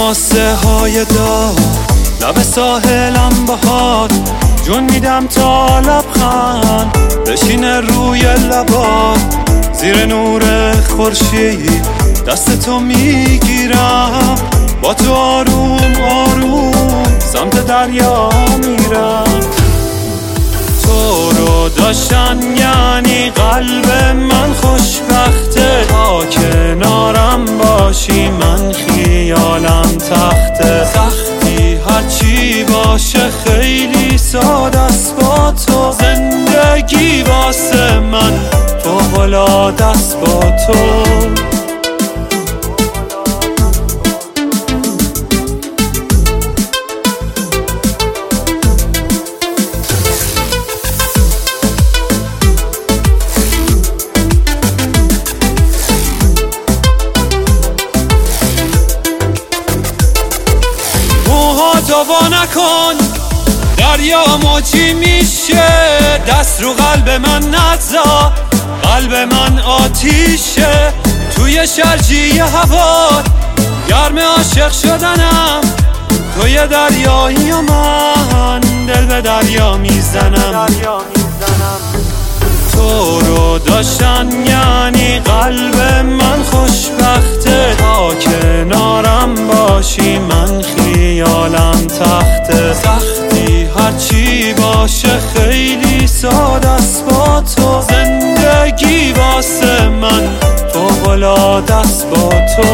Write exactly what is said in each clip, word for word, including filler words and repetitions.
ماسه های دار لب ساحلم بهار، جون میدم تا لبخند بشینه روی لبات. زیر نور خورشید دست تو میگیرم، با تو آروم آروم سمت دریا میرم. تو رو داشتن یعنی قلب من خوشبخته، تا کنارم باشی من خیالم تخته. سختی هرچی باشه خیلی ساده است با تو، زندگی واسه من فوق‌العاده است با تو. دوا نکن دریا موجی میشه، دست رو قلب من نزا، قلب من آتیشه. توی شرجی هوا گرم عاشق شدنم، توی دریایی و من دل به دریا میزنم. تو رو داشتن یعنی قلب من خوشبخته، تا کنارم باشی من خیالم تخته. سختی هرچی باشه خیلی ساده است با تو، زندگی واسه من فوق‌العاده است با تو.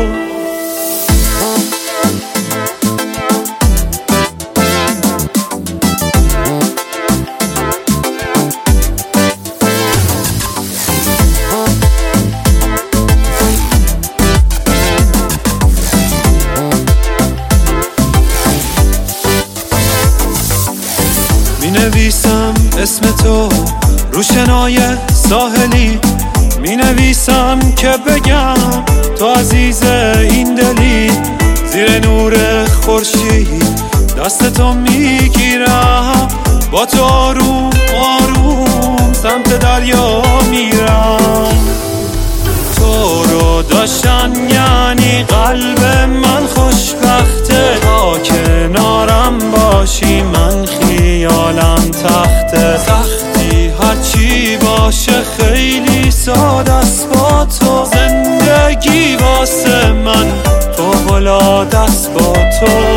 می نویسم اسم تو رو شنای ساحلی، می نویسم که بگم تو عزیز این دلی. زیر نور خورشید دست تو میگیرم، با تو آروم آروم سمت دریا میرم. تو رو داشتن یعنی قلب من خوشبخته، تا کنارم باشی من خیالم تخته. سختی هرچی باشه خیلی ساده است با تو، زندگی واسه من فوق‌العاده است با تو.